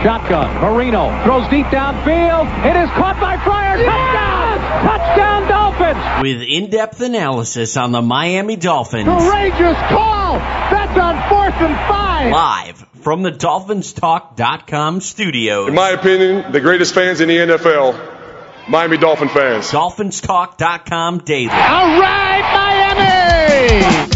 Shotgun. Marino throws deep downfield. It is caught by Fryer. Touchdown! Touchdown Dolphins! With in-depth analysis on the Miami Dolphins. Courageous call! That's on 4th and 5! Live from the DolphinsTalk.com studios. In my opinion, the greatest fans in the NFL, Miami Dolphin fans. DolphinsTalk.com daily. All right, Miami!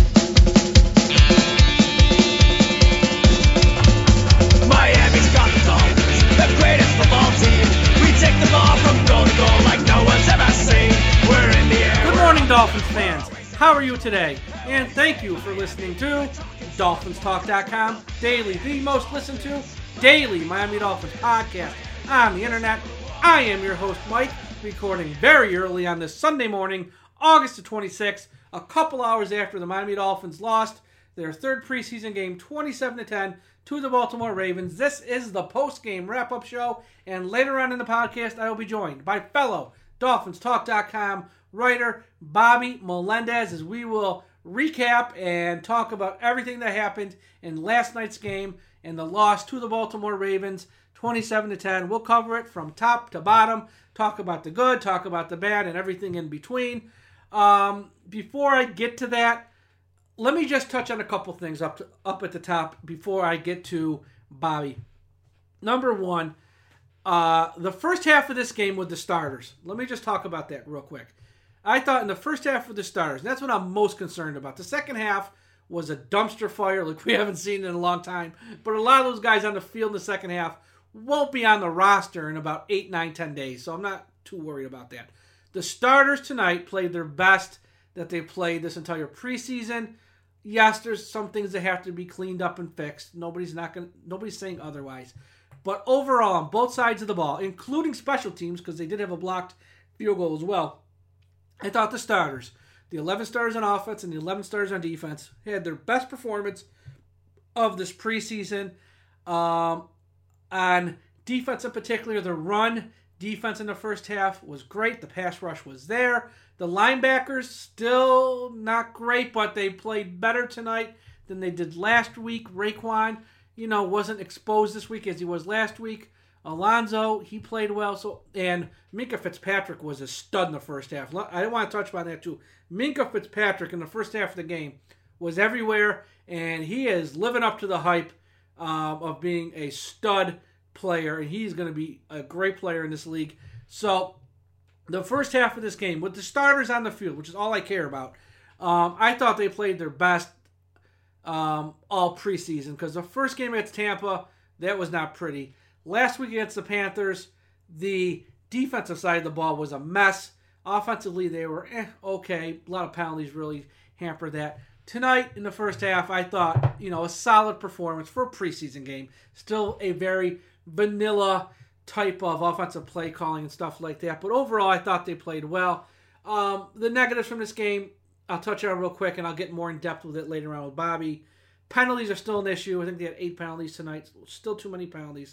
Miami's got the Dolphins, the greatest football team. We take the ball from goal to goal like no one's ever seen. We're in the air. Good morning, Dolphins fans. How are you today? And thank you for listening to DolphinsTalk.com daily, the most listened to daily Miami Dolphins podcast on the internet. I am your host, Mike, recording very early on this Sunday morning, August the 26th, a couple hours after the Miami Dolphins lost their third preseason game 27-10 to the Baltimore Ravens. This is the post-game wrap-up show, and later on in the podcast, I will be joined by fellow DolphinsTalk.com writer Bobby Melendez as we will recap and talk about everything that happened in last night's game and the loss to the Baltimore Ravens 27-10. We'll cover it from top to bottom, talk about the good, talk about the bad, and everything in between. Before I get to that, let me just touch on a couple things up at the top before I get to Bobby. Number one, the first half of this game with the starters. Let me just talk about that real quick. I thought in the first half with the starters, that's what I'm most concerned about. The second half was a dumpster fire like we haven't seen in a long time. But a lot of those guys on the field in the second half won't be on the roster in about 8, 9, 10 days. So I'm not too worried about that. The starters tonight played their best that they played this entire preseason. Yes, there's some things that have to be cleaned up and fixed. Nobody's saying otherwise. But overall, on both sides of the ball, including special teams, because they did have a blocked field goal as well, I thought the starters, the 11 starters on offense and the 11 starters on defense, had their best performance of this preseason. On defense in particular, the run defense in the first half was great. The pass rush was there. The linebackers still not great, but they played better tonight than they did last week. Raekwon, wasn't exposed this week as he was last week. Alonzo, he played well. And Minkah Fitzpatrick was a stud in the first half. I want to touch on that too. Minkah Fitzpatrick in the first half of the game was everywhere, and he is living up to the hype of being a stud player, and he's going to be a great player in this league. So the first half of this game, with the starters on the field, which is all I care about, I thought they played their best all preseason, because the first game against Tampa, that was not pretty. Last week against the Panthers, the defensive side of the ball was a mess. Offensively, they were okay. A lot of penalties really hampered that. Tonight, in the first half, I thought, a solid performance for a preseason game. Still a very vanilla type of offensive play calling and stuff like that. But overall, I thought they played well. The negatives from this game, I'll touch on real quick, and I'll get more in depth with it later on with Bobby. Penalties are still an issue. I think they had 8 penalties tonight. Still too many penalties.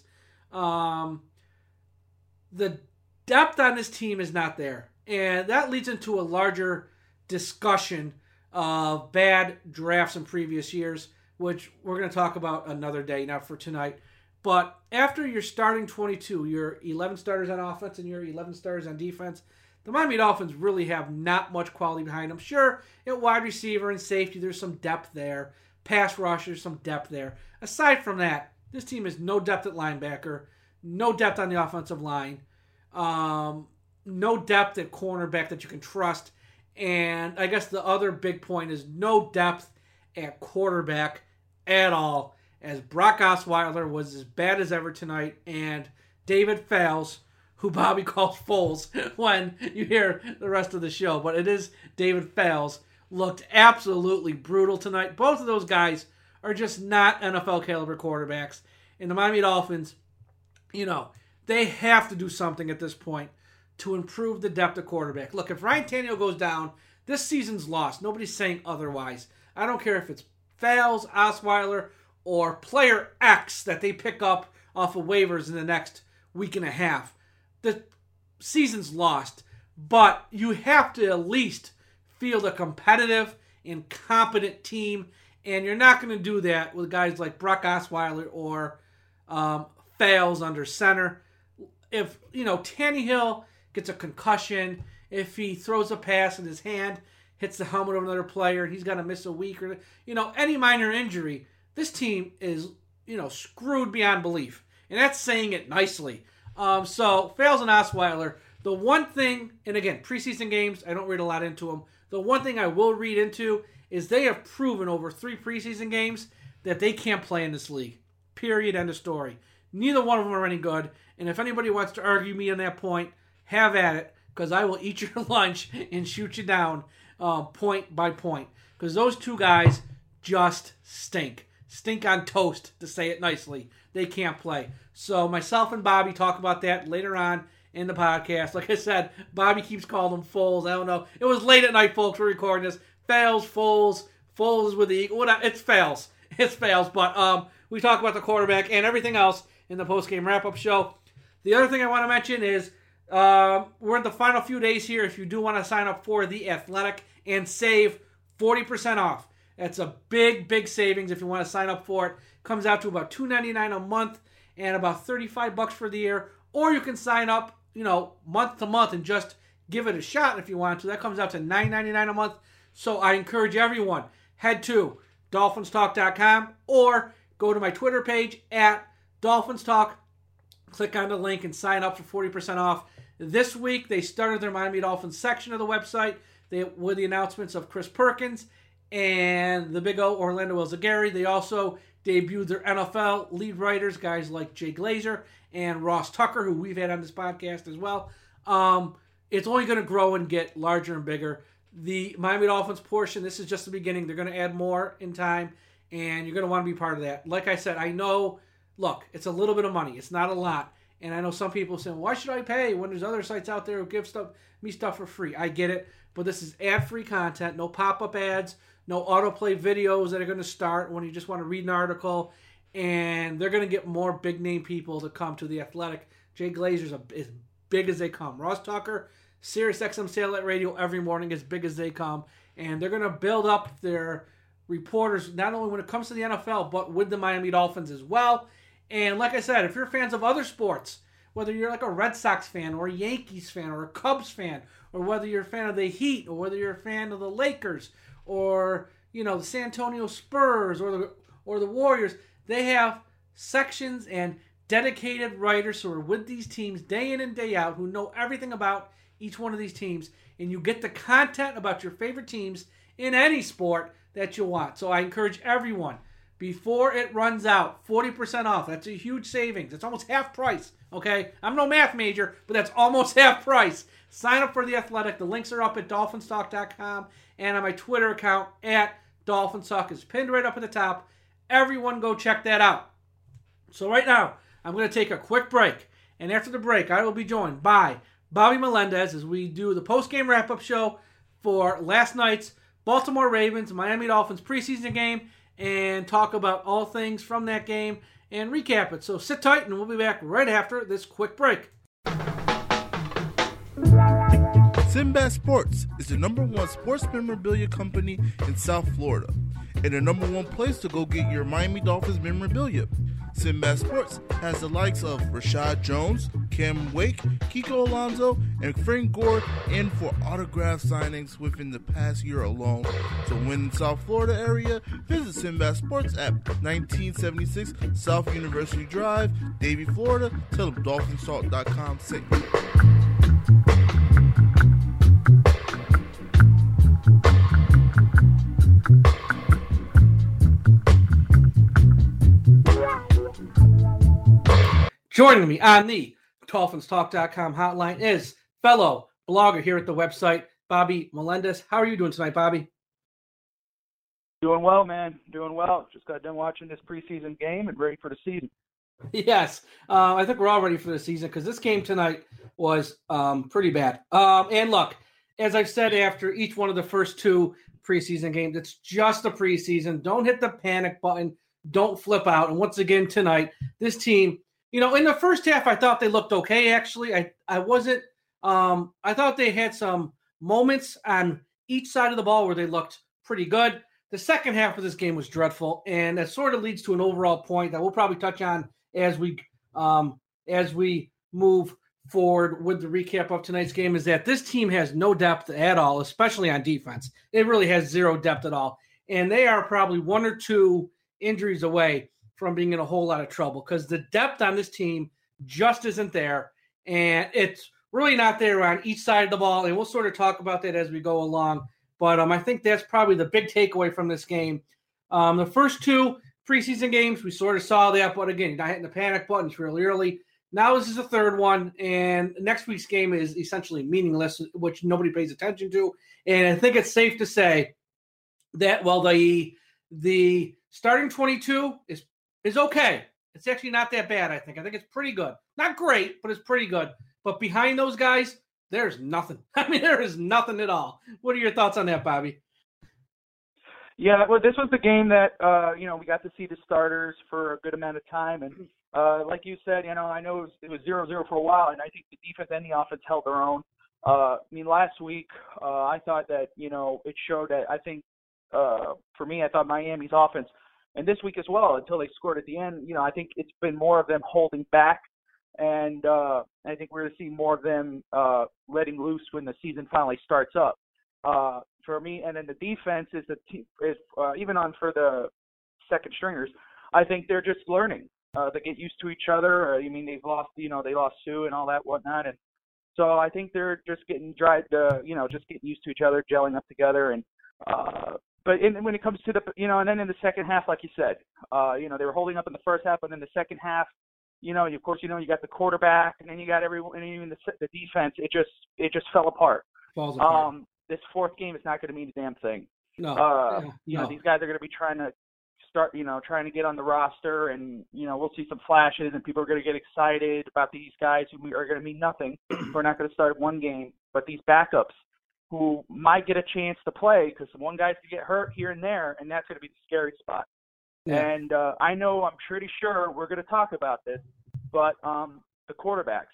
The depth on this team is not there. And that leads into a larger discussion of bad drafts in previous years, which we're going to talk about another day, not for tonight. But after your starting 22, your 11 starters on offense and your 11 starters on defense, the Miami Dolphins really have not much quality behind them. Sure, at wide receiver and safety, there's some depth there. Pass rush, there's some depth there. Aside from that, this team has no depth at linebacker, no depth on the offensive line, no depth at cornerback that you can trust. And I guess the other big point is no depth at quarterback at all, as Brock Osweiler was as bad as ever tonight, and David Fales, who Bobby calls Foles when you hear the rest of the show, but it is David Fales, looked absolutely brutal tonight. Both of those guys are just not NFL caliber quarterbacks. And the Miami Dolphins, they have to do something at this point to improve the depth of quarterback. Look, if Ryan Tannehill goes down, this season's lost. Nobody's saying otherwise. I don't care if it's Fales, Osweiler, or player X that they pick up off of waivers in the next week and a half. The season's lost, but you have to at least field a competitive and competent team, and you're not going to do that with guys like Brock Osweiler or Fales under center. If, Tannehill gets a concussion, if he throws a pass and his hand hits the helmet of another player and he's got to miss a week or, any minor injury, this team is, screwed beyond belief. And that's saying it nicely. So, Fales and Osweiler, the one thing, and again, preseason games, I don't read a lot into them. The one thing I will read into is they have proven over 3 preseason games that they can't play in this league. Period. End of story. Neither one of them are any good. And if anybody wants to argue me on that point, have at it, because I will eat your lunch and shoot you down point by point. Because those 2 guys just stink. Stink on toast, to say it nicely. They can't play. So myself and Bobby talk about that later on in the podcast. Like I said, Bobby keeps calling them Foles. I don't know. It was late at night, folks. We're recording this. Fales, Foles with the Eagle. It's Fales. It's Fales. But we talk about the quarterback and everything else in the post-game wrap-up show. The other thing I want to mention is we're in the final few days here. If you do want to sign up for The Athletic and save 40% off. That's a big, big savings if you want to sign up for it. Comes out to about $2.99 a month and about $35 for the year. Or you can sign up, month to month and just give it a shot if you want to. That comes out to $9.99 a month. So I encourage everyone, head to DolphinsTalk.com or go to my Twitter page at DolphinsTalk. Click on the link and sign up for 40% off. This week, they started their Miami Dolphins section of the website with the announcements of Chris Perkins and the Big O, Orlando Elzagari. They also debuted their NFL lead writers, guys like Jay Glazer and Ross Tucker, who we've had on this podcast as well. It's only going to grow and get larger and bigger. The Miami Dolphins portion, this is just the beginning. They're going to add more in time, and you're going to want to be part of that. Like I said, I know, look, it's a little bit of money. It's not a lot. And I know some people saying, why should I pay when there's other sites out there who give me stuff for free? I get it, but this is ad-free content, no pop-up ads, no autoplay videos that are going to start when you just want to read an article, and they're going to get more big-name people to come to The Athletic. Jay Glazer's as big as they come. Ross Tucker, Sirius XM Satellite Radio every morning, as big as they come, and they're going to build up their reporters not only when it comes to the NFL, but with the Miami Dolphins as well. And like I said, if you're fans of other sports, whether you're like a Red Sox fan or a Yankees fan or a Cubs fan, or whether you're a fan of the Heat, or whether you're a fan of the Lakers, or the San Antonio Spurs or the Warriors, they have sections and dedicated writers who are with these teams day in and day out, who know everything about each one of these teams, and you get the content about your favorite teams in any sport that you want. So I encourage everyone, before it runs out, 40% off. That's a huge savings. It's almost half price, okay? I'm no math major, but that's almost half price. Sign up for The Athletic. The links are up at DolphinsTalk.com and on my Twitter account at DolphinsTalk. It's pinned right up at the top. Everyone go check that out. So right now, I'm going to take a quick break. And after the break, I will be joined by Bobby Melendez as we do the post-game wrap-up show for last night's Baltimore Ravens, Miami Dolphins preseason game, and talk about all things from that game and recap it. So sit tight, and we'll be back right after this quick break. Sinbad Sports is the #1 sports memorabilia company in South Florida and the #1 place to go get your Miami Dolphins memorabilia. Sinbad Sports has the likes of Rashad Jones, Cam Wake, Kiko Alonso, and Frank Gore in for autograph signings within the past year alone. So when in South Florida area, visit Sinbad Sports at 1976 South University Drive, Davie, Florida. Tell them DolphinsTalk.com sent you. Joining me on the DolphinsTalk.com hotline is fellow blogger here at the website, Bobby Melendez. How are you doing tonight, Bobby? Doing well, man. Doing well. Just got done watching this preseason game and ready for the season. Yes. I think we're all ready for the season because this game tonight was pretty bad. And look, as I've said after each one of the first 2 preseason games, it's just a preseason. Don't hit the panic button. Don't flip out. And once again tonight, this team, in the first half, I thought they looked okay, actually. I wasn't I thought they had some moments on each side of the ball where they looked pretty good. The second half of this game was dreadful, and that sort of leads to an overall point that we'll probably touch on as we as we move forward with the recap of tonight's game is that this team has no depth at all, especially on defense. It really has zero depth at all. And they are probably one or two injuries away from being in a whole lot of trouble because the depth on this team just isn't there. And it's really not there on each side of the ball. And we'll sort of talk about that as we go along. But I think that's probably the big takeaway from this game. The first two preseason games, we sort of saw that. But again, you're not hitting the panic buttons really early. Now this is the third one, and next week's game is essentially meaningless, which nobody pays attention to. And I think it's safe to say that, well, the starting 22 is okay. It's actually not that bad, I think. I think it's pretty good. Not great, but it's pretty good. But behind those guys, there's nothing. I mean, there is nothing at all. What are your thoughts on that, Bobby? Yeah, well, this was the game that, we got to see the starters for a good amount of time. And like you said, I know it was 0-0 for a while, and I think the defense and the offense held their own. Last week, I thought that, it showed that I think, for me, I thought Miami's offense, and this week as well, until they scored at the end, I think it's been more of them holding back. And I think we're going to see more of them letting loose when the season finally starts up. For me, and then the defense is even on for the second stringers. I think they're just learning. They get used to each other. They've lost, they lost Sue and all that whatnot, and so I think they're just getting just getting used to each other, gelling up together. And but when it comes to the, and then in the second half, like you said, they were holding up in the first half, but in the second half, of course, you got the quarterback, and then you got everyone, and even the defense. It just fell apart. Falls apart. This fourth game is not going to mean a damn thing. No. These guys are going to be trying to start, trying to get on the roster, and, we'll see some flashes, and people are going to get excited about these guys who are going to mean nothing, who are not going to start one game. But these backups who might get a chance to play, because one guy's going to get hurt here and there, and that's going to be the scary spot. Yeah. And I'm pretty sure we're going to talk about this, but the quarterbacks.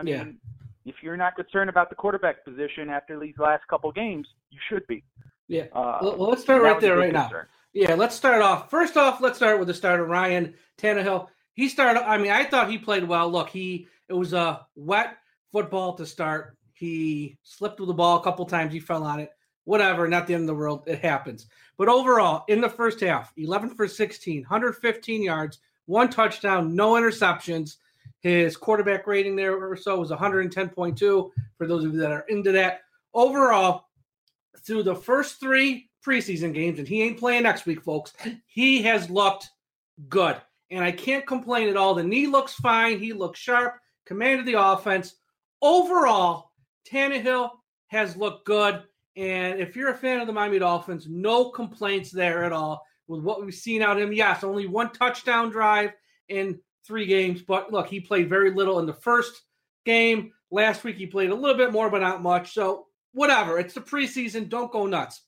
If you're not concerned about the quarterback position after these last couple games, you should be. Yeah. Well, let's start right there right now. Yeah, let's start off. First off, let's start with the starter, Ryan Tannehill. He started, I thought he played well. Look, it was a wet football to start. He slipped with the ball a couple times. He fell on it. Whatever, not the end of the world. It happens. But overall, in the first half, 11 for 16, 115 yards, 1 touchdown, no interceptions. His quarterback rating there or so was 110.2 for those of you that are into that. Overall, through the first 3 preseason games, and he ain't playing next week, folks, he has looked good. And I can't complain at all. The knee looks fine. He looks sharp, commanded the offense. Overall, Tannehill has looked good. And if you're a fan of the Miami Dolphins, no complaints there at all with what we've seen out of him. Yes, only 1 touchdown drive in 3 games, but look, he played very little in the first game. Last week he played a little bit more, but not much. So whatever, it's the preseason. Don't go nuts.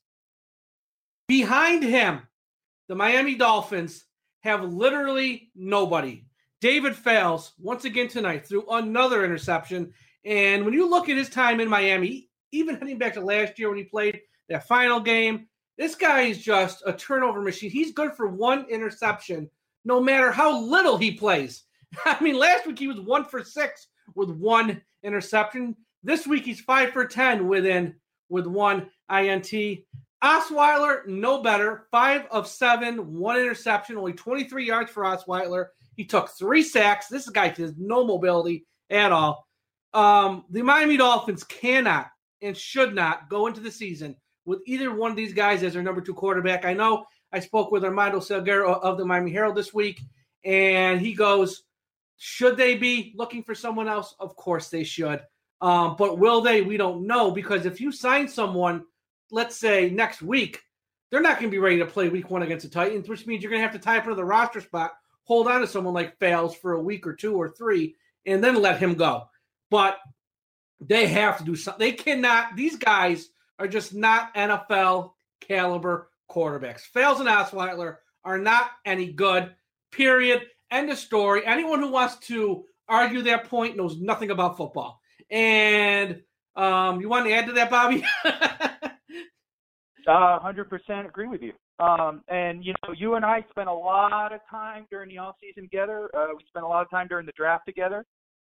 Behind him, the Miami Dolphins have literally nobody. David Fales, once again tonight, threw another interception. And when you look at his time in Miami, even heading back to last year when he played that final game, this guy is just a turnover machine. He's good for 1 interception, no matter how little he plays. Last week he was 1 for 6 with 1 interception. This week he's 5 for 10 with 1 INT. Osweiler, no better. 5 of 7, 1 interception, only 23 yards for Osweiler. He took 3 sacks. This guy has no mobility at all. The Miami Dolphins cannot and should not go into the season with either one of these guys as their number 2 quarterback. I know I spoke with Armando Salguero of the Miami Herald this week, and he goes, should they be looking for someone else? Of course they should. But will they? We don't know, because if you sign someone, let's say next week, they're not going to be ready to play week 1 against the Titans, which means you're going to have to tie up another roster spot, hold on to someone like Fales for a week or 2 or 3, and then let him go. But they have to do something. They cannot. These guys are just not NFL caliber quarterbacks. Fales and Osweiler are not any good, period. End of story. Anyone who wants to argue that point knows nothing about football. And you want to add to that, Bobby? 100% agree with you. And, you and I spent a lot of time during the offseason together. We spent a lot of time during the draft together.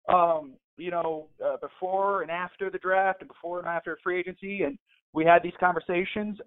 Before and after the draft and before and after free agency, and we had these conversations.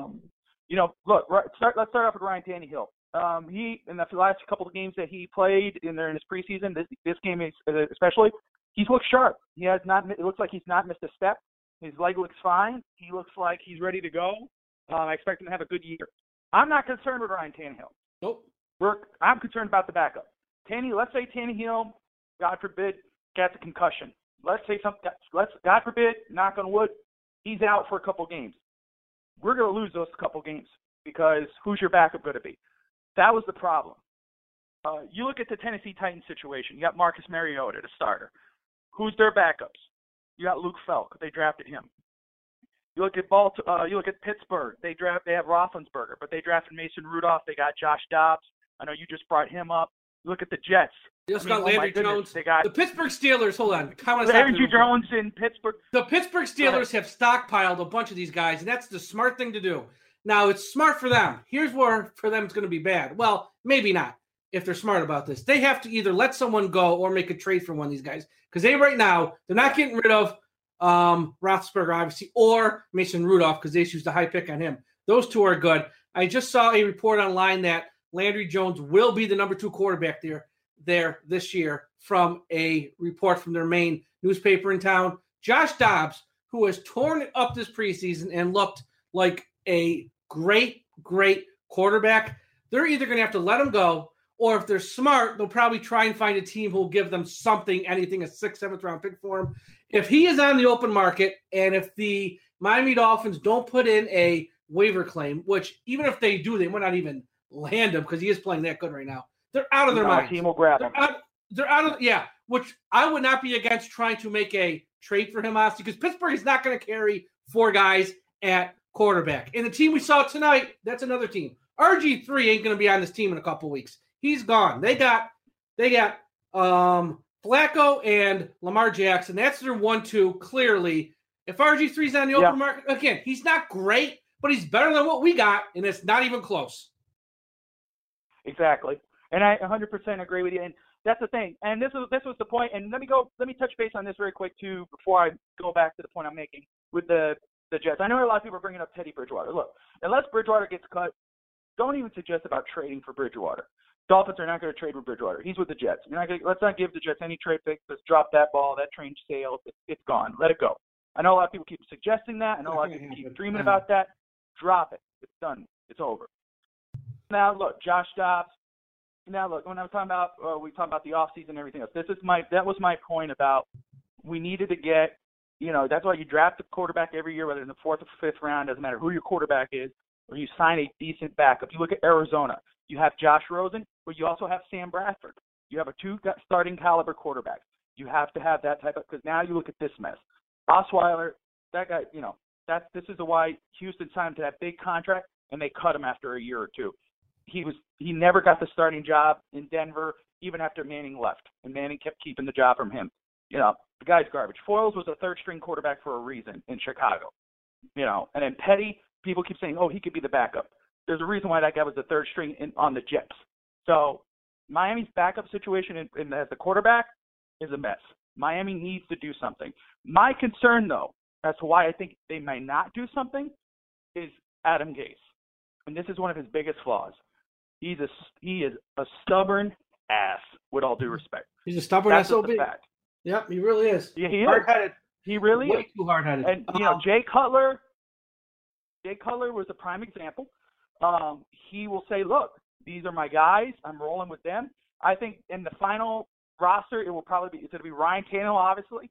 Let's start off with Ryan Tannehill. He, in the last couple of games that he played during his preseason, this game especially, he's looked sharp. It looks like he's not missed a step. His leg looks fine. He looks like he's ready to go. I expect him to have a good year. I'm not concerned with Ryan Tannehill. Nope. I'm concerned about the backup. Let's say Tannehill, God forbid, gets a concussion. Let's say God forbid, knock on wood, he's out for a couple games. We're going to lose those couple games because who's your backup going to be? That was the problem. You look at the Tennessee Titans situation. You got Marcus Mariota, the starter. Who's their backups? You got Luke Falk. They drafted him. You look at you look at Pittsburgh. They have Roethlisberger, but they drafted Mason Rudolph. They got Josh Dobbs. I know you just brought him up. You look at the Jets. They also got Landry Jones. They got the Pittsburgh Steelers. Hold on. Landry Jones in Pittsburgh. The Pittsburgh Steelers have stockpiled a bunch of these guys, and that's the smart thing to do. Now, it's smart for them. Here's where for them it's going to be bad. Well, maybe not if they're smart about this. They have to either let someone go or make a trade for one of these guys because right now, they're not getting rid of Roethlisberger, obviously, or Mason Rudolph because they used a high pick on him. Those two are good. I just saw a report online that Landry Jones will be the number 2 quarterback there this year from a report from their main newspaper in town. Josh Dobbs, who has torn it up this preseason and looked like a great quarterback, they're either going to have to let him go, or if they're smart, they'll probably try and find a team who will give them something, anything, a 6th, 7th round pick for him. If he is on the open market, and if the Miami Dolphins don't put in a waiver claim, which even if they do, they might not even land him because he is playing that good right now. They're out of their minds. Team will grab him. They're out of which I would not be against trying to make a trade for him, honestly, because Pittsburgh is not going to carry 4 guys at quarterback. And the team we saw tonight, that's another team. RG3 ain't going to be on this team in a couple weeks. He's gone. They got Flacco and Lamar Jackson. That's their 1-2, clearly. If RG3's on the open market, again, he's not great, but he's better than what we got, and it's not even close. Exactly. And I 100% agree with you. And that's the thing. And this was the point. And let me touch base on this very quick, too, before I go back to the point I'm making with the Jets. I know a lot of people are bringing up Teddy Bridgewater. Look, unless Bridgewater gets cut, don't even suggest about trading for Bridgewater. Dolphins are not going to trade with Bridgewater. He's with the Jets. Let's not give the Jets any trade picks. Let's drop that ball. That train sailed. It's gone. Let it go. I know a lot of people keep suggesting that. I know a lot of people keep dreaming about that. Drop it. It's done. It's over. Now, look, Josh Dobbs. Now, look, when I was talking about, we talked about the offseason and everything else. That was my point about we needed to get, that's why you draft a quarterback every year, whether in the 4th or 5th round, doesn't matter who your quarterback is, or you sign a decent backup. You look at Arizona. You have Josh Rosen, but you also have Sam Bradford. You have 2 starting caliber quarterbacks. You have to have that type of, because now you look at this mess. Osweiler, that guy, this is why Houston signed him to that big contract, and they cut him after a year or two. He never got the starting job in Denver, even after Manning left, and Manning kept keeping the job from him. The guy's garbage. Foyles was a 3rd-string quarterback for a reason in Chicago. And then Petty, people keep saying, he could be the backup. There's a reason why that guy was the 3rd string on the Jets. So Miami's backup situation as the quarterback is a mess. Miami needs to do something. My concern, though, as to why I think they might not do something, is Adam Gase. And this is one of his biggest flaws. He is a stubborn ass, with all due respect. He's a stubborn SOB. Yep, he really is. Yeah, he is. Hard-headed. He really Way is. Too hard-headed. And, Jay Cutler was a prime example. He will say, look, these are my guys. I'm rolling with them. I think in the final roster, it's going to be Ryan Tannehill, obviously.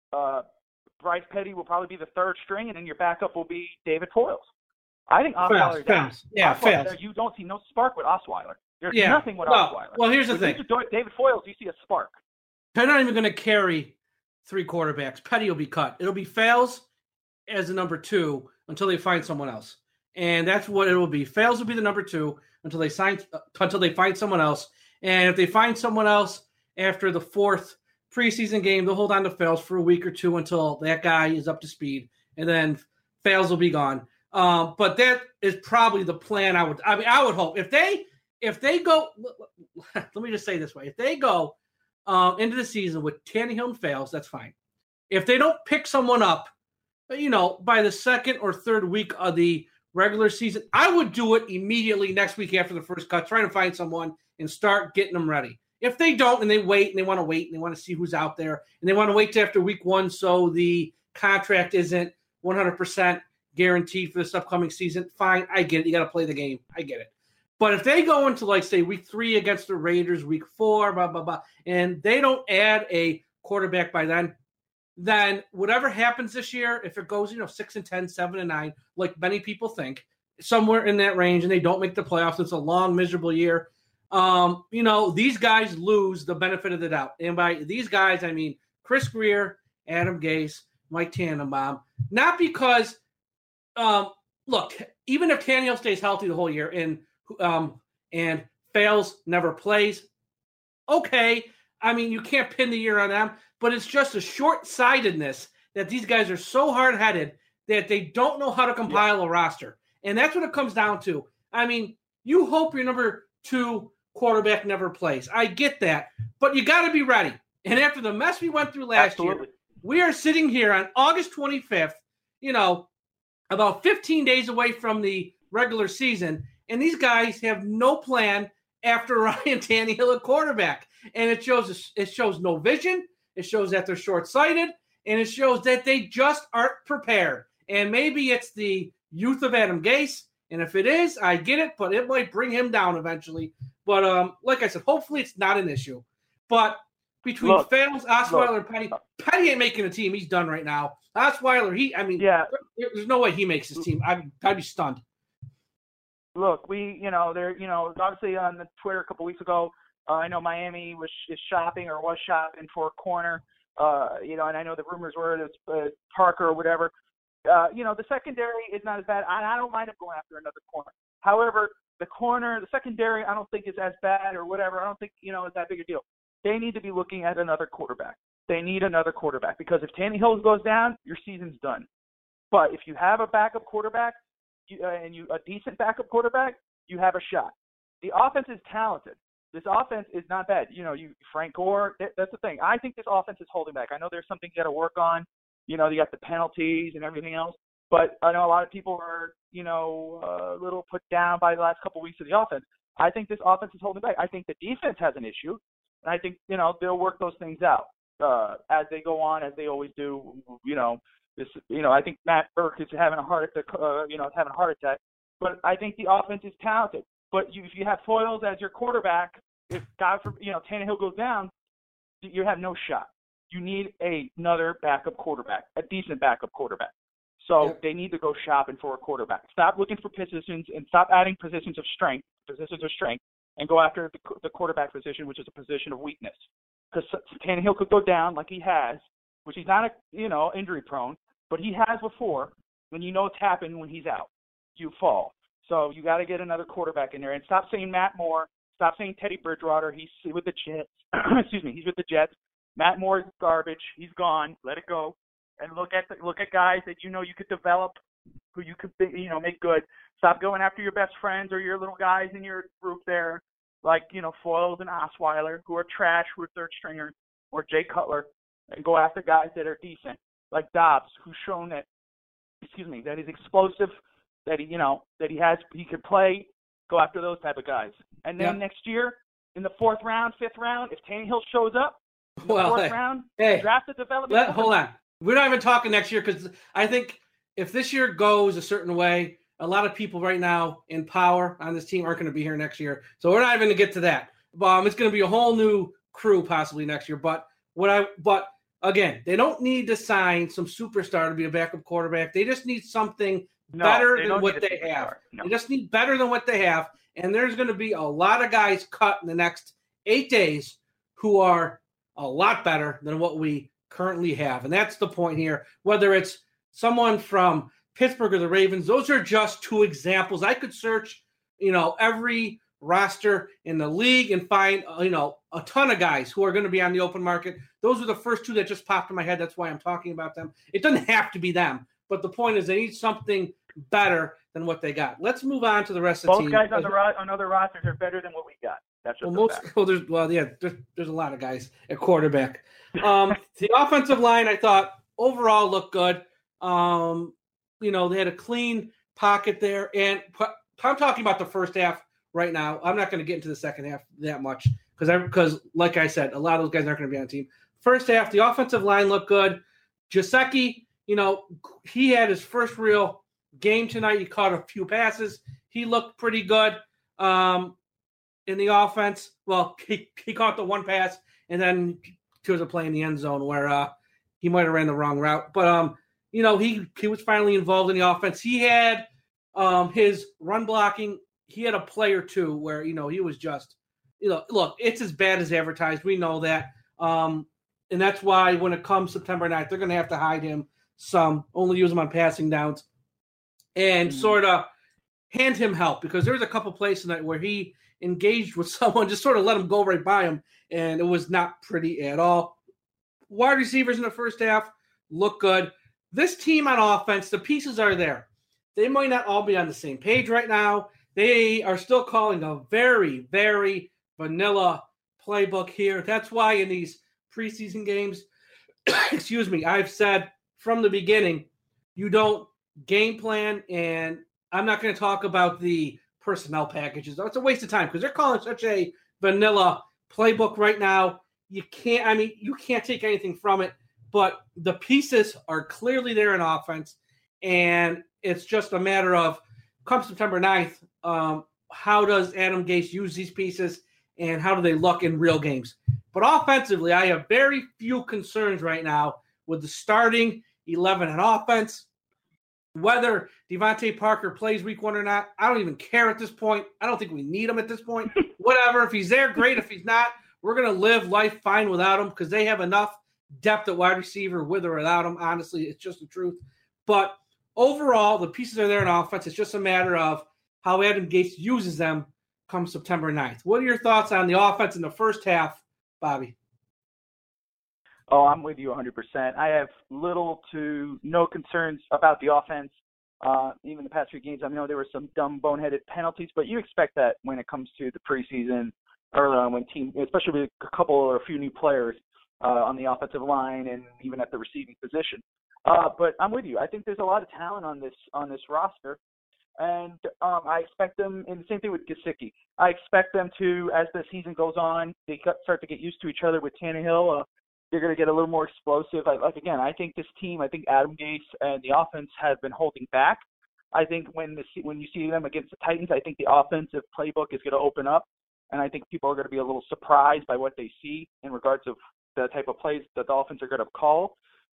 Bryce Petty will probably be the 3rd string, and then your backup will be David Foyles. I think Osweiler fails. Yeah, fails. You don't see no spark with Osweiler. There's nothing with Osweiler. Well, here's the thing. David Foyles, you see a spark. They're not even going to carry 3 quarterbacks. Petty will be cut. It'll be Fales as the number 2 until they find someone else. And that's what it will be. Fales will be the number 2 until they find someone else. And if they find someone else after the 4th preseason game, they'll hold on to Fales for a week or 2 until that guy is up to speed. And then Fales will be gone. But that is probably the plan. I would hope if they go. Let me just say this way: if they go into the season with Tannehill and Fales, that's fine. If they don't pick someone up, by the second or third week of the regular season, I would do it immediately next week after the first cut, trying to find someone and start getting them ready. If they don't and they wait and they want to wait and they want to see who's out there and they want to wait till after week 1 so the contract isn't 100% guaranteed for this upcoming season, fine, I get it. You got to play the game. I get it. But if they go into, say, week 3 against the Raiders, week 4, blah, blah, blah, and they don't add a quarterback by then whatever happens this year, if it goes, 6-10, 7-9, like many people think, somewhere in that range, and they don't make the playoffs, it's a long, miserable year. These guys lose the benefit of the doubt. And by these guys, I mean Chris Grier, Adam Gase, Mike Tannenbaum. Not because, look, even if Tannehill stays healthy the whole year and Fales never plays, okay. I mean, you can't pin the year on them, but it's just a short-sightedness that these guys are so hard-headed that they don't know how to compile a roster. And that's what it comes down to. I mean, you hope your number 2 quarterback never plays. I get that, but you got to be ready. And after the mess we went through last year, we are sitting here on August 25th, about 15 days away from the regular season, and these guys have no plan after Ryan Tannehill at quarterback. And it shows no vision, it shows that they're short-sighted, and it shows that they just aren't prepared. And maybe it's the youth of Adam Gase, and if it is, I get it, but it might bring him down eventually. But like I said, hopefully it's not an issue. But between Fales, Osweiler, and Petty ain't making a team. He's done right now. Osweiler, there's no way he makes his team. I'd be stunned. Look, obviously on the Twitter a couple weeks ago, I know Miami was shopping for a corner, and I know the rumors were it was Parker or whatever. The secondary is not as bad. I don't mind him going after another corner. However, the secondary, I don't think is as bad or whatever. I don't think, it's that big a deal. They need to be looking at another quarterback. They need another quarterback because if Tannehill goes down, your season's done. But if you have a backup quarterback, a decent backup quarterback, you have a shot. The offense is talented. This offense is not bad. Frank Gore, that's the thing. I think this offense is holding back. I know there's something you got to work on. You got the penalties and everything else. But I know a lot of people are, a little put down by the last couple of weeks of the offense. I think this offense is holding back. I think the defense has an issue. And I think, they'll work those things out as they go on, as they always do. I think Matt Burke is having a heart attack. But I think the offense is talented. But if you have Foles as your quarterback, if Tannehill goes down, you have no shot. You need another backup quarterback, a decent backup quarterback. So They need to go shopping for a quarterback. Stop looking for positions and stop adding positions of strength, and go after the quarterback position, which is a position of weakness. Because Tannehill could go down like he has, which he's not injury prone, but he has before. When it's happened when he's out, you fall. So you got to get another quarterback in there, and stop saying Matt Moore. Stop saying Teddy Bridgewater. He's with the Jets. He's with the Jets. Matt Moore is garbage. He's gone. Let it go. And look at guys that you could develop, who you could make good. Stop going after your best friends or your little guys in your group there, like Foles and Osweiler, who are trash, who are third stringers, or Jay Cutler, and go after guys that are decent, like Dobbs, who's shown that he's explosive, that he could play. Go after those type of guys. And then next year, in the 4th round, 5th round, if Tannehill shows up in the 4th round, draft a development. Hold on. We're not even talking next year because I think if this year goes a certain way, a lot of people right now in power on this team aren't going to be here next year. So we're not even going to get to that. It's going to be a whole new crew possibly next year. But again, they don't need to sign some superstar to be a backup quarterback. They just need something better than what they have. No. They just need better than what they have. And there's going to be a lot of guys cut in the next 8 days who are a lot better than what we currently have. And that's the point here. Whether it's someone from Pittsburgh or the Ravens, those are just 2 examples. I could search, every roster in the league and find, a ton of guys who are going to be on the open market. Those are the first 2 that just popped in my head. That's why I'm talking about them. It doesn't have to be them. But the point is they need something better than what they got. Let's move on to the rest of the team. Both guys on other rosters are better than what we got. That's just there's a lot of guys at quarterback. The offensive line, I thought overall looked good. They had a clean pocket there, and I'm talking about the first half right now. I'm not going to get into the second half that much because, like I said, a lot of those guys aren't going to be on the team. First half, the offensive line looked good. Gesicki, he had his first real game tonight. He caught a few passes. He looked pretty good in the offense. Well, he caught the one pass, and then there was a play in the end zone where he might have ran the wrong route. But, he was finally involved in the offense. He had his run blocking. He had a play or two where, he was just, look, it's as bad as advertised. We know that. And that's why when it comes September 9th, they're going to have to hide him some, only use him on passing downs, and sort of hand him help, because there was a couple plays tonight where he engaged with someone, just sort of let him go right by him, and it was not pretty at all. Wide receivers in the first half look good. This team on offense, the pieces are there. They might not all be on the same page right now. They are still calling a very, very vanilla playbook here. That's why in these preseason games, I've said from the beginning, you don't game plan, and I'm not going to talk about the personnel packages. It's a waste of time because they're calling such a vanilla playbook right now. You can't take anything from it, but the pieces are clearly there in offense, and it's just a matter of, come September 9th, how does Adam Gase use these pieces, and how do they look in real games? But offensively, I have very few concerns right now with the starting 11 on offense. Whether Devontae Parker plays week 1 or not, I don't even care at this point. I don't think we need him at this point. Whatever. If he's there, great. If he's not, we're going to live life fine without him because they have enough depth at wide receiver with or without him. Honestly, it's just the truth. But overall, the pieces are there in offense. It's just a matter of how Adam Gase uses them come September 9th. What are your thoughts on the offense in the first half, Bobby? Oh, I'm with you 100%. I have little to no concerns about the offense. Even the past few games, I know there were some dumb, boneheaded penalties, but you expect that when it comes to the preseason, early on, when team, especially with a couple or a few new players on the offensive line and even at the receiving position. But I'm with you. I think there's a lot of talent on this roster. And I expect them, and the same thing with Gesicki. I expect them to, as the season goes on, they start to get used to each other with Tannehill. They're going to get a little more explosive. I think this team, Adam Gase and the offense have been holding back. I think when you see them against the Titans, I think the offensive playbook is going to open up, and I think people are going to be a little surprised by what they see in regards of the type of plays that the Dolphins are going to call.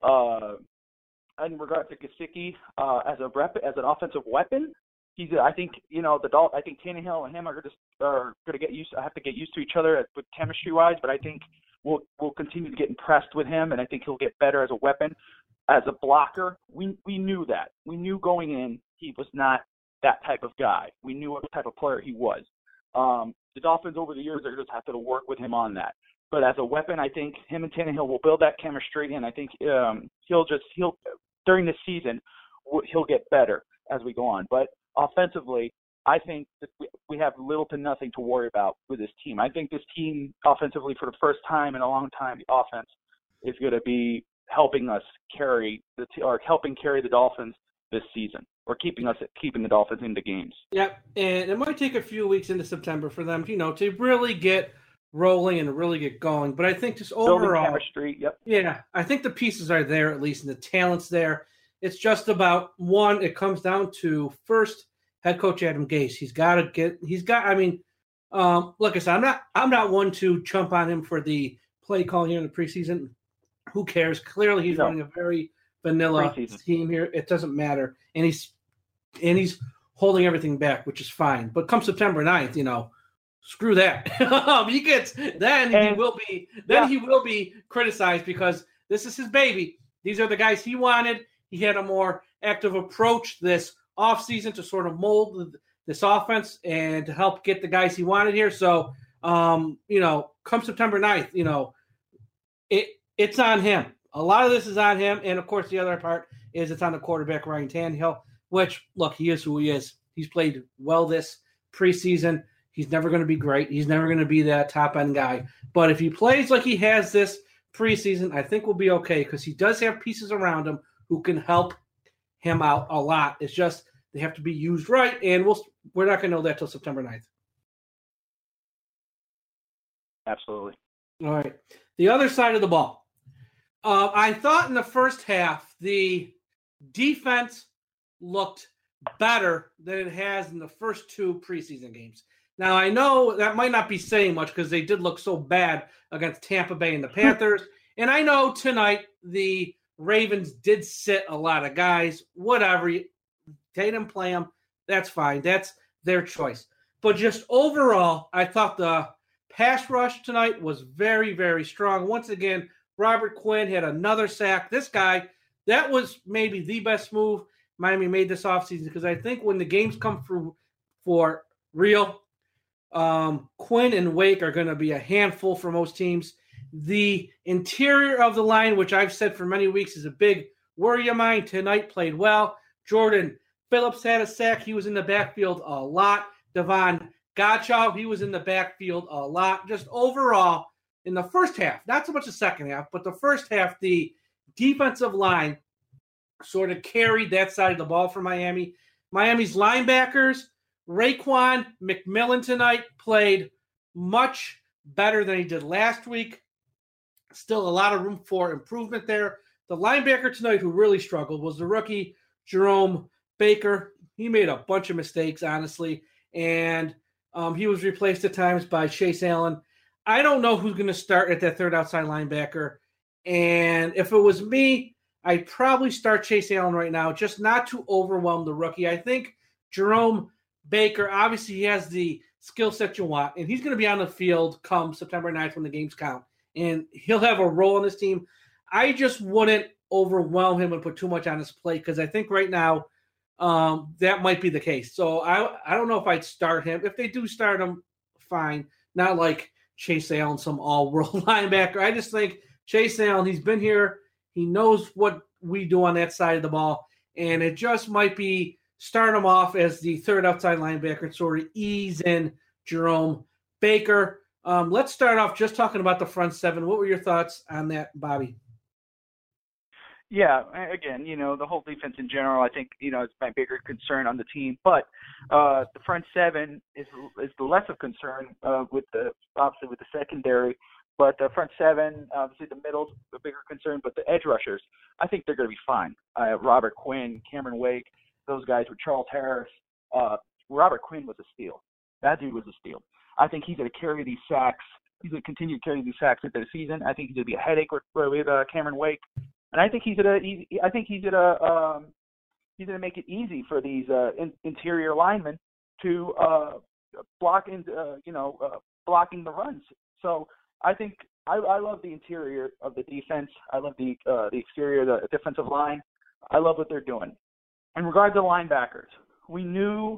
In regards to Gesicki as an offensive weapon, I think Tannehill and him are going to have to get used to each other with chemistry wise, but I think we'll continue to get impressed with him, and I think he'll get better as a weapon, as a blocker. We knew that. We knew going in he was not that type of guy. We knew what type of player he was. The Dolphins over the years are just have to work with him on that. But as a weapon, I think him and Tannehill will build that chemistry, and I think he'll during this season he'll get better as we go on. But offensively, I think that we have little to nothing to worry about with this team. I think this team offensively, for the first time in a long time, the offense is going to be helping us carry helping carry the Dolphins this season, or keeping the Dolphins into games. Yep, and it might take a few weeks into September for them, to really get rolling and really get going. But I think just overall, chemistry. Yep. Yeah, I think the pieces are there at least, and the talent's there. It's just about one. It comes down to first head coach Adam Gase. Like I said, I'm not one to jump on him for the play calling here in the preseason. Who cares? Clearly, he's running a very vanilla team here. It doesn't matter, and he's holding everything back, which is fine. But come September 9th, screw that. He will be criticized because this is his baby. These are the guys he wanted. He had a more active approach this offseason to sort of mold this offense and to help get the guys he wanted here. So, come September 9th, it's on him. A lot of this is on him. And, of course, the other part is it's on the quarterback, Ryan Tannehill. which, look, he is who he is. He's played well this preseason. He's never going to be great. He's never going to be that top-end guy. But if he plays like he has this preseason, I think we'll be okay because he does have pieces around him who can help him out a lot. It's just they have to be used right, and we're not going to know that till September 9th. Absolutely. All right. The other side of the ball. I thought in the first half the defense looked better than it has in the first two preseason games. Now, I know that might not be saying much because they did look so bad against Tampa Bay and the Panthers. And I know tonight the Ravens did sit a lot of guys. Whatever. They didn't play them. That's fine. That's their choice. But just overall, I thought the pass rush tonight was very, very strong. Once again, Robert Quinn had another sack. This guy, that was maybe the best move Miami made this offseason because I think when the games come through for real, Quinn and Wake are going to be a handful for most teams. The interior of the line, which I've said for many weeks is a big worry of mine, tonight played well. Jordan Phillips had a sack. He was in the backfield a lot. Devon Gottschall, he was in the backfield a lot. Just overall, in the first half, not so much the second half, but the first half, the defensive line sort of carried that side of the ball for Miami. Miami's linebackers, Raekwon McMillan tonight played much better than he did last week. Still a lot of room for improvement there. The linebacker tonight who really struggled was the rookie Jerome Baker. He made a bunch of mistakes, honestly, and he was replaced at times by Chase Allen. I don't know who's going to start at that third outside linebacker, and if it was me, I'd probably start Chase Allen right now, just not to overwhelm the rookie. I think Jerome Baker, obviously he has the skill set you want, and he's going to be on the field come September 9th when the games count, and he'll have a role in this team. I just wouldn't overwhelm him and put too much on his plate because I think right now that might be the case. So I don't know if I'd start him. If they do start him, fine. Not like Chase Allen, some all-world linebacker. I just think Chase Allen, he's been here. He knows what we do on that side of the ball, and it just might be start him off as the third outside linebacker and sort of ease in Jerome Baker. Let's start off just talking about the front seven. What were your thoughts on that, Bobby? Yeah, again, the whole defense in general, I think, is my bigger concern on the team. But the front seven is the less of concern obviously with the secondary. But the front seven, obviously the middle's the bigger concern. But the edge rushers, I think they're going to be fine. Robert Quinn, Cameron Wake, those guys with Charles Harris. Robert Quinn was a steal. That dude was a steal. I think he's going to carry these sacks. He's going to continue to carry these sacks into the season. I think he's going to be a headache with Cameron Wake. And I think he's gonna make it easy for these interior linemen to blocking the runs. So I think I love the interior of the defense. I love the exterior, the defensive line. I love what they're doing. In regard to linebackers, we knew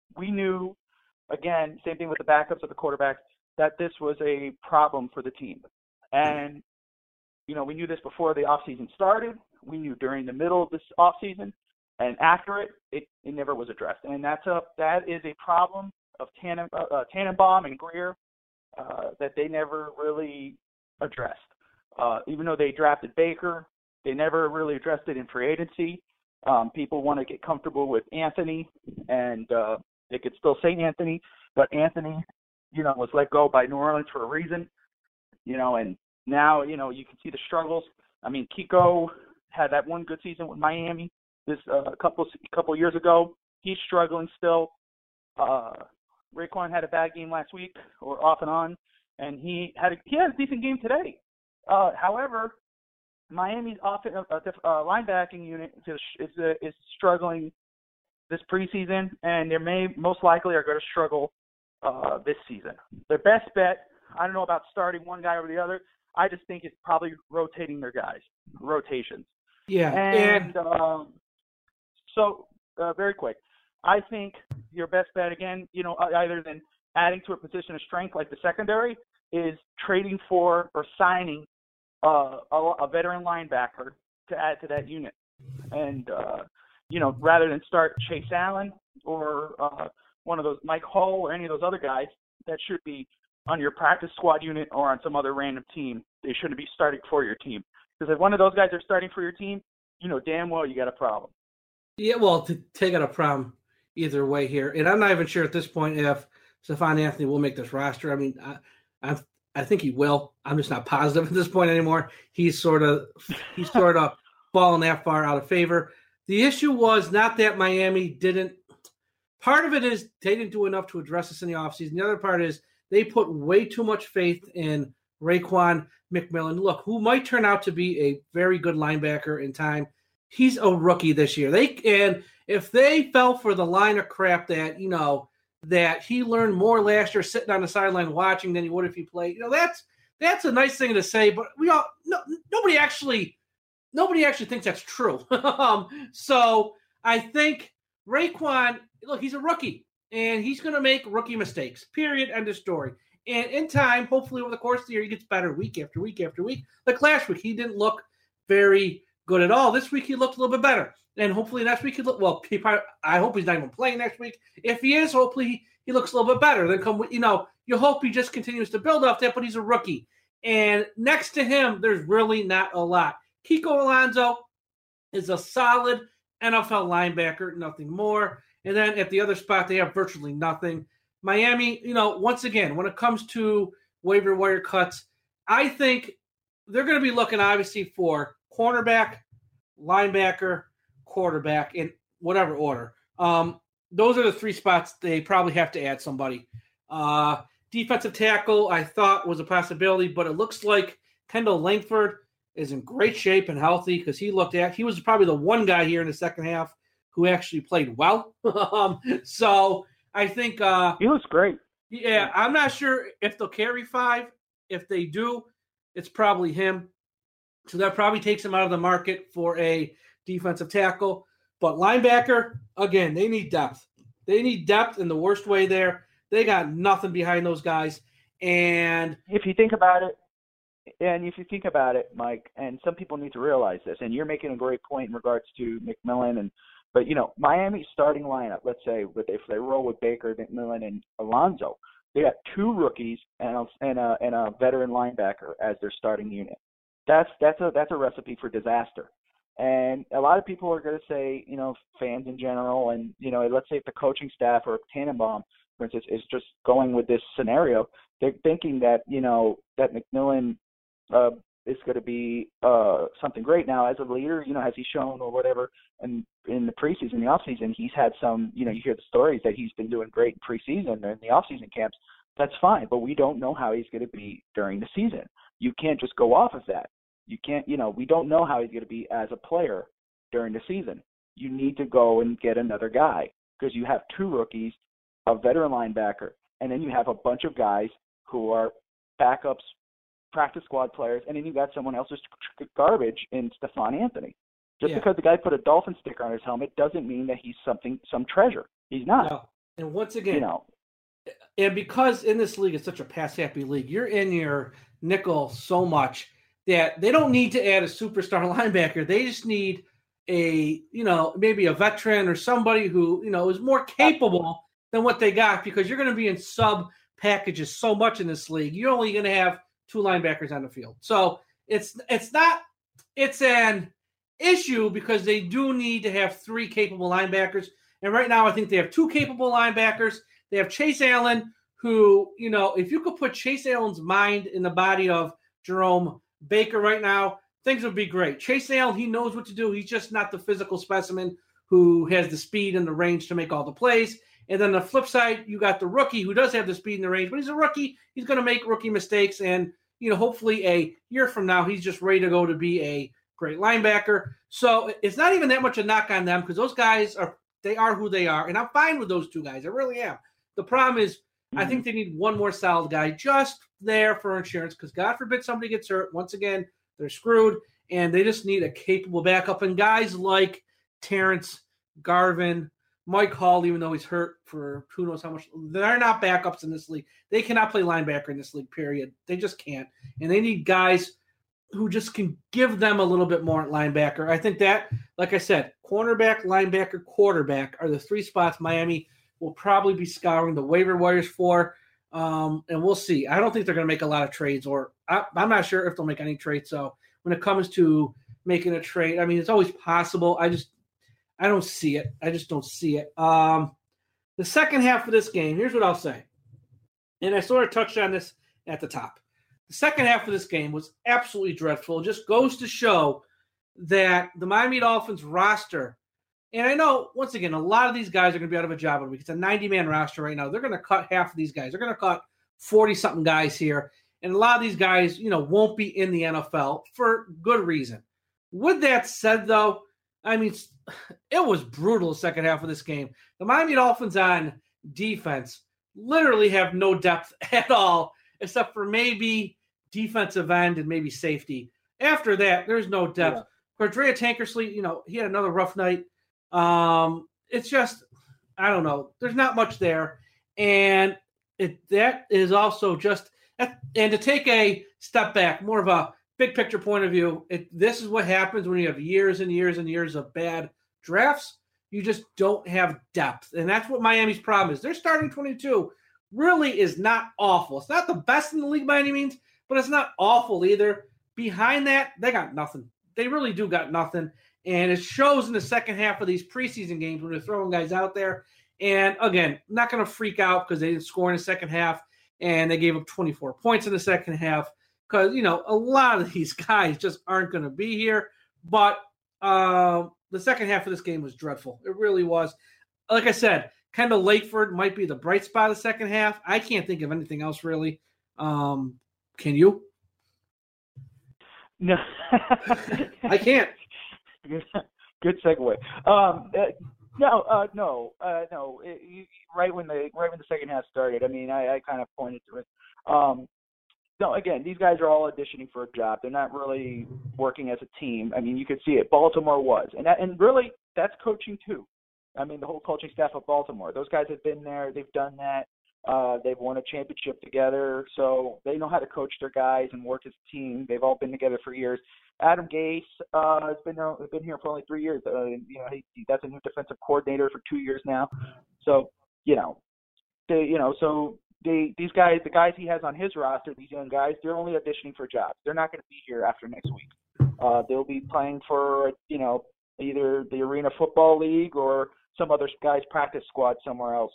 again, same thing with the backups of the quarterbacks, that this was a problem for the team. And we knew this before the offseason started. We knew during the middle of this offseason, and after it never was addressed. And that is a problem of Tannenbaum and Greer that they never really addressed. Even though they drafted Baker, they never really addressed it in free agency. People want to get comfortable with Anthony, and they could still say Anthony, but Anthony, was let go by New Orleans for a reason, and now, you can see the struggles. I mean, Kiko had that one good season with Miami this couple years ago. He's struggling still. Raekwon had a bad game last week, or off and on, and he had a decent game today. However, Miami's linebacking unit is struggling this preseason, and they most likely are going to struggle this season. Their best bet, I don't know about starting one guy over the other. I just think it's probably rotating their guys, rotations. Yeah. And so very quick, I think your best bet, again, either than adding to a position of strength like the secondary, is trading for or signing a veteran linebacker to add to that unit. And, rather than start Chase Allen or one of those Mike Hull or any of those other guys that should be on your practice squad unit or on some other random team. They shouldn't be starting for your team. Because if one of those guys are starting for your team, you know damn well you got a problem. Yeah, well, to take out a problem either way here. And I'm not even sure at this point if Stephon Anthony will make this roster. I mean, I think he will. I'm just not positive at this point anymore. He's sort of fallen that far out of favor. The issue was not that Miami didn't. Part of it is they didn't do enough to address this in the offseason. The other part is they put way too much faith in Raekwon McMillan. Look, who might turn out to be a very good linebacker in time. He's a rookie this year. And if they fell for the line of crap that, that he learned more last year sitting on the sideline watching than he would if he played, that's a nice thing to say, but nobody actually thinks that's true. So I think Raekwon, look, he's a rookie, and he's going to make rookie mistakes, period, end of story. And in time, hopefully over the course of the year, he gets better week after week after week. Like last week, he didn't look very good at all. This week, he looked a little bit better. And hopefully next week, I hope he's not even playing next week. If he is, hopefully he looks a little bit better. Then you hope he just continues to build off that, but he's a rookie. And next to him, there's really not a lot. Kiko Alonso is a solid NFL linebacker, nothing more. And then at the other spot, they have virtually nothing. Miami, once again, when it comes to waiver wire cuts, I think they're going to be looking, obviously, for cornerback, linebacker, quarterback, in whatever order. Those are the three spots they probably have to add somebody. Defensive tackle, I thought, was a possibility, but it looks like Kendall Langford is in great shape and healthy because he was probably the one guy here in the second half who actually played well. So I think he looks great. Yeah, I'm not sure if they'll carry 5. If they do, it's probably him. So that probably takes him out of the market for a defensive tackle. But linebacker, again, they need depth. They need depth in the worst way there. They got nothing behind those guys. And if you think about it, Mike, and some people need to realize this, and you're making a great point in regards to McMillan, but Miami's starting lineup, let's say if they roll with Baker, McMillan, and Alonso, they got 2 rookies and a veteran linebacker as their starting unit. That's a recipe for disaster. And a lot of people are going to say, fans in general, and let's say if the coaching staff or Tannenbaum, for instance, is just going with this scenario, they're thinking that that McMillan is going to be something great. Now, as a leader, has he shown or whatever, and in the preseason, the offseason, he's had some, you hear the stories that he's been doing great in preseason and in the offseason camps. That's fine, but we don't know how he's going to be during the season. You can't just go off of that. You can't, we don't know how he's going to be as a player during the season. You need to go and get another guy because you have 2 rookies, a veteran linebacker, and then you have a bunch of guys who are backups, practice squad players, and then you got someone else's garbage in Stephon Anthony. Just because the guy put a Dolphin sticker on his helmet doesn't mean that he's some treasure. He's not. No. And once again, and because in this league it's such a pass-happy league, you're in your nickel so much that they don't need to add a superstar linebacker. They just need maybe a veteran or somebody who, is more capable than what they got because you're going to be in sub packages so much in this league. You're only going to have 2 linebackers on the field. So it's an issue because they do need to have 3 capable linebackers. And right now I think they have 2 capable linebackers. They have Chase Allen, who, if you could put Chase Allen's mind in the body of Jerome Baker right now, things would be great. Chase Allen, he knows what to do. He's just not the physical specimen who has the speed and the range to make all the plays. And then the flip side, you got the rookie who does have the speed and the range, but he's a rookie. He's going to make rookie mistakes. And, hopefully a year from now, he's just ready to go to be a great linebacker. So it's not even that much a knock on them because those guys are who they are. And I'm fine with those 2 guys. I really am. The problem is I think they need one more solid guy just there for insurance because God forbid somebody gets hurt. Once again, they're screwed. And they just need a capable backup. And guys like Terrence, Garvin, Mike Hall, even though he's hurt for who knows how much, they're not backups in this league. They cannot play linebacker in this league, period. They just can't. And they need guys who just can give them a little bit more at linebacker. I think that, like I said, cornerback, linebacker, quarterback are the three spots Miami will probably be scouring the waiver wires for. And we'll see. I don't think they're going to make a lot of trades, or I'm not sure if they'll make any trades. So when it comes to making a trade, I mean, it's always possible. I don't see it. I just don't see it. The second half of this game, here's what I'll say. And I sort of touched on this at the top. The second half of this game was absolutely dreadful. It just goes to show that the Miami Dolphins roster, and I know, once again, a lot of these guys are going to be out of a job in a week. It's a 90-man roster right now. They're going to cut half of these guys. They're going to cut 40-something guys here. And a lot of these guys, won't be in the NFL for good reason. With that said, though, I mean, it was brutal the second half of this game. The Miami Dolphins on defense literally have no depth at all, except for maybe defensive end and maybe safety. After that, there's no depth. Cordrea Tankersley, he had another rough night. It's just, I don't know. There's not much there. And that is also just, and to take a step back, more of a big picture point of view, this is what happens when you have years and years and years of bad drafts. You just don't have depth. And that's what Miami's problem is. Their starting 22 really is not awful. It's not the best in the league by any means, but it's not awful either. Behind that, they got nothing. They really do got nothing. And it shows in the second half of these preseason games when they're throwing guys out there. And again, I'm not going to freak out because they didn't score in the second half and they gave up 24 points in the second half because, a lot of these guys just aren't going to be here. But the second half of this game was dreadful. It really was. Like I said, Kendall Lakeford might be the bright spot of the second half. I can't think of anything else really. Can you? No. I can't. Good segue. No. Right when the second half started, I mean, I kind of pointed to it. No, again, these guys are all auditioning for a job. They're not really working as a team. I mean, you could see it. Baltimore was, and really, that's coaching too. I mean, the whole coaching staff of Baltimore. Those guys have been there. They've done that. They've won a championship together, so they know how to coach their guys and work as a team. They've all been together for years. Adam Gase has been here for only 3 years. That's a new defensive coordinator for 2 years now. So these guys, the guys he has on his roster, these young guys, they're only auditioning for jobs. They're not going to be here after next week. They'll be playing for either the Arena Football League or some other guy's practice squad somewhere else.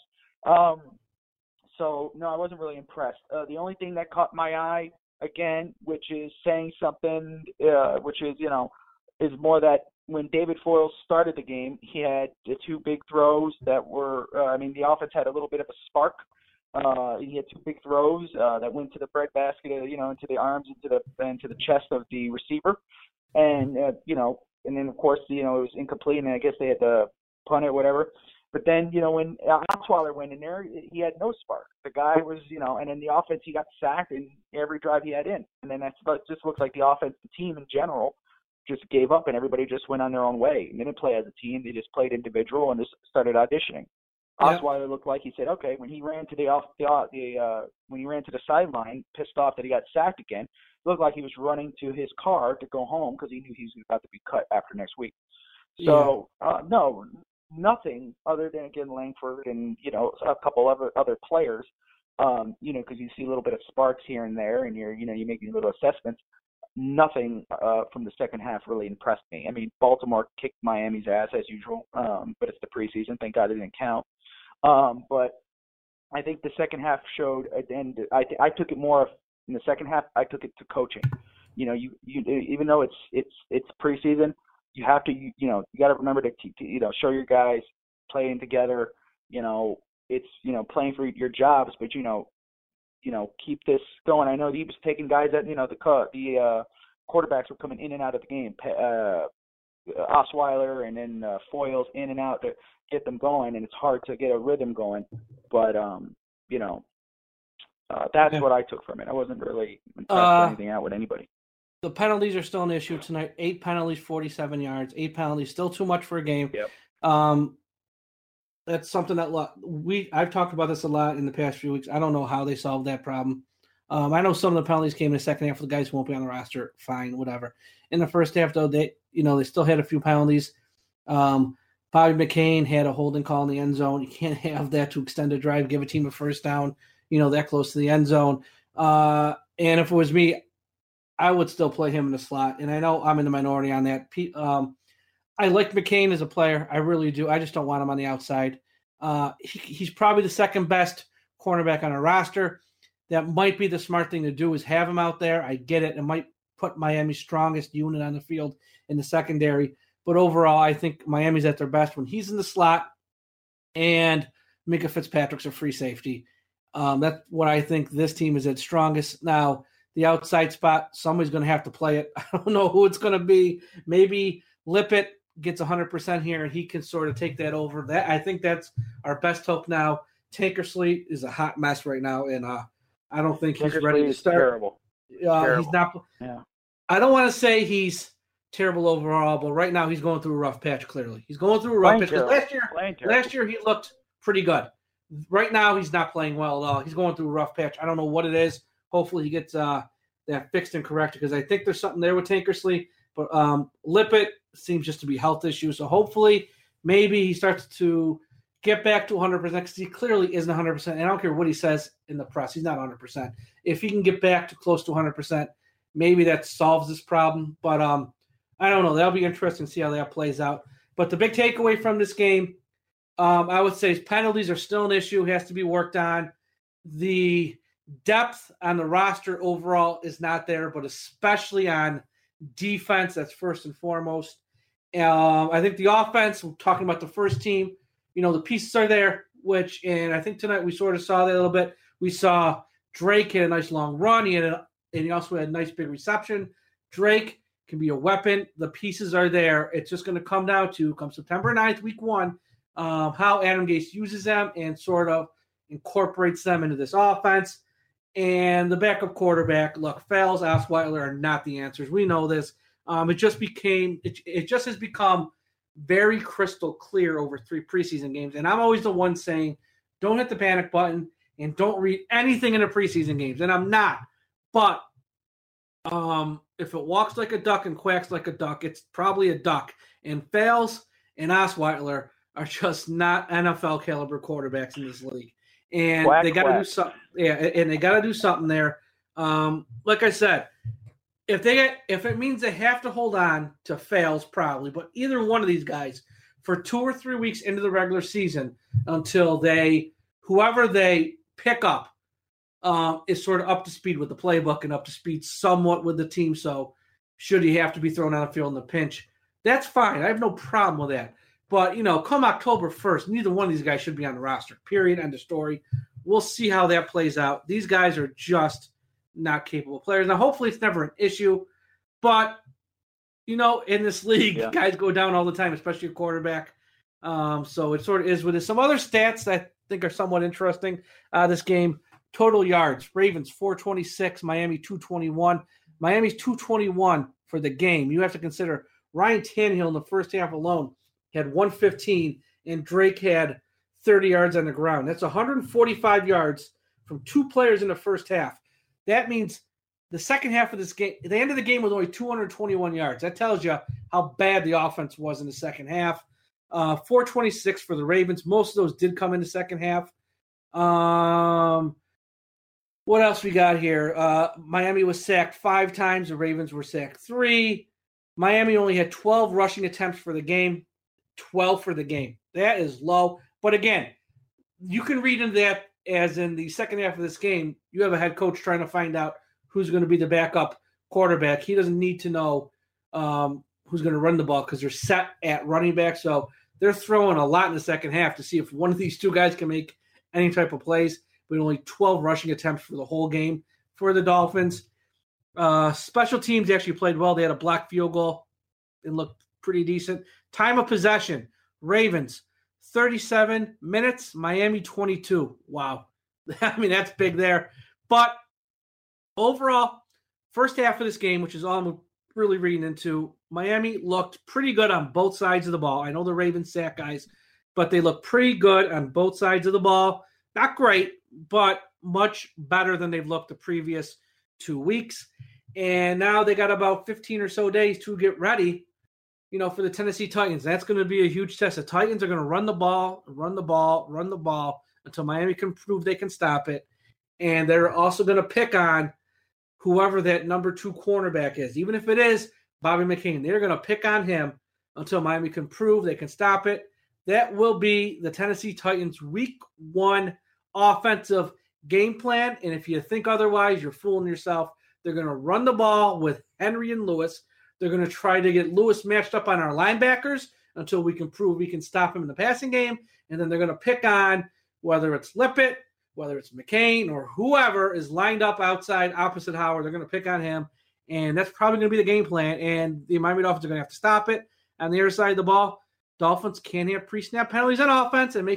So, no, I wasn't really impressed. The only thing that caught my eye, again, which is saying something, which is, is more that when David Foyles started the game, he had the two big throws that were, the offense had a little bit of a spark. He had two big throws that went to the breadbasket, into the arms, into the chest of the receiver. And, and then, of course, it was incomplete, and I guess they had to punt it, whatever. But then, when Osweiler went in there, he had no spark. The guy was, and in the offense, he got sacked in every drive he had in. And then that just looks like the offense, the team in general, just gave up and everybody just went on their own way. They didn't play as a team. They just played individual and just started auditioning. Yeah. Osweiler looked like he said, okay, when he ran to the sideline, pissed off that he got sacked again, it looked like he was running to his car to go home because he knew he was about to be cut after next week. So, no. Nothing other than, again, Langford and, a couple of other players, because you see a little bit of sparks here and there and you're making little assessments. Nothing from the second half really impressed me. I mean, Baltimore kicked Miami's ass as usual, but it's the preseason. Thank God it didn't count. But I think the second half showed, and I took it more in the second half, I took it to coaching. You even though it's preseason, you have to, you got to remember to show your guys playing together. It's, playing for your jobs, but, keep this going. I know he was taking guys that, the quarterbacks were coming in and out of the game. Osweiler and then Foyles in and out to get them going, and it's hard to get a rhythm going. But, that's what I took from it. I wasn't really impressed with anything out with anybody. The penalties are still an issue tonight. 8 penalties, 47 yards. 8 penalties, still too much for a game. Yep. That's something that I've talked about this a lot in the past few weeks. I don't know how they solved that problem. I know some of the penalties came in the second half for the guys who won't be on the roster. Fine, whatever. In the first half, though, they still had a few penalties. Bobby McCain had a holding call in the end zone. You can't have that to extend a drive, give a team a first down, that close to the end zone. And if it was me, I would still play him in the slot. And I know I'm in the minority on that. I like McCain as a player. I really do. I just don't want him on the outside. He's probably the second best cornerback on our roster. That might be the smart thing to do is have him out there. I get it. It might put Miami's strongest unit on the field in the secondary. But overall, I think Miami's at their best when he's in the slot and Minkah Fitzpatrick's a free safety. That's what I think this team is at strongest. Now, the outside spot, somebody's going to have to play it. I don't know who it's going to be. Maybe Lippett gets 100% here, and he can sort of take that over. I think that's our best hope now. Tankersley is a hot mess right now, and I don't think he's ready to start. Terrible. He's not. Yeah. I don't want to say he's terrible overall, but right now he's going through a rough patch. Clearly, he's going through a rough patch. Last year he looked pretty good. Right now he's not playing well at all. He's going through a rough patch. I don't know what it is. Hopefully he gets that fixed and corrected because I think there's something there with Tankersley. But Lippett seems just to be health issues. So hopefully maybe he starts to get back to 100% because he clearly isn't 100%. And I don't care what he says in the press. He's not 100%. If he can get back to close to 100%, maybe that solves this problem. But I don't know. That'll be interesting to see how that plays out. But the big takeaway from this game, I would say penalties are still an issue, has to be worked on. The depth on the roster overall is not there, but especially on defense, that's first and foremost. I think the offense, we're talking about the first team, the pieces are there, and I think tonight we sort of saw that a little bit. We saw Drake had a nice long run. And he also had a nice big reception. Drake can be a weapon. The pieces are there. It's just going to come down to, come September 9th, week 1, how Adam Gase uses them and sort of incorporates them into this offense. And the backup quarterback, look, Fales, Osweiler are not the answers. We know this. It just has become very crystal clear over 3 preseason games. And I'm always the one saying, don't hit the panic button and don't read anything in the preseason games. And I'm not. But if it walks like a duck and quacks like a duck, it's probably a duck. And Fales and Osweiler are just not NFL caliber quarterbacks in this league. And they got to do something. Yeah, and they got to do something there. Like I said, if it means they have to hold on to Fales, probably, but either one of these guys for 2 or 3 weeks into the regular season until whoever they pick up is sort of up to speed with the playbook and up to speed somewhat with the team. So should he have to be thrown on the field in a pinch, that's fine. I have no problem with that. But, come October 1st, neither one of these guys should be on the roster, period, end of story. We'll see how that plays out. These guys are just not capable players. Now, hopefully it's never an issue. But, in this league, guys go down all the time, especially a quarterback. So it sort of is with it. Some other stats that I think are somewhat interesting. This game, total yards, Ravens 426, Miami 221. Miami's 221 for the game. You have to consider Ryan Tannehill in the first half alone had 115, and Drake had 30 yards on the ground. That's 145 yards from 2 players in the first half. That means the second half of this game, the end of the game was only 221 yards. That tells you how bad the offense was in the second half. 426 for the Ravens. Most of those did come in the second half. What else we got here? Miami was sacked 5 times. The Ravens were sacked 3. Miami only had 12 rushing attempts for the game. 12 for the game. That is low. But again, you can read into that as in the second half of this game, you have a head coach trying to find out who's going to be the backup quarterback. He doesn't need to know who's going to run the ball because they're set at running back. So they're throwing a lot in the second half to see if one of these 2 guys can make any type of plays. But only 12 rushing attempts for the whole game for the Dolphins. Special teams actually played well. They had a blocked field goal and looked pretty decent. Time of possession, Ravens, 37 minutes, Miami 22. Wow. I mean, that's big there. But overall, first half of this game, which is all I'm really reading into, Miami looked pretty good on both sides of the ball. I know the Ravens sack guys, but they look pretty good on both sides of the ball. Not great, but much better than they've looked the previous 2 weeks. And now they got about 15 or so days to get ready, for the Tennessee Titans. That's going to be a huge test. The Titans are going to run the ball until Miami can prove they can stop it. And they're also going to pick on whoever that number 2 cornerback is. Even if it is Bobby McCain, they're going to pick on him until Miami can prove they can stop it. That will be the Tennessee Titans Week 1 offensive game plan. And if you think otherwise, you're fooling yourself. They're going to run the ball with Henry and Lewis. They're going to try to get Lewis matched up on our linebackers until we can prove we can stop him in the passing game. And then they're going to pick on whether it's Lippett, whether it's McCain, or whoever is lined up outside opposite Howard. They're going to pick on him. And that's probably going to be the game plan. And the Miami Dolphins are going to have to stop it. On the other side of the ball, Dolphins can't have pre-snap penalties on offense and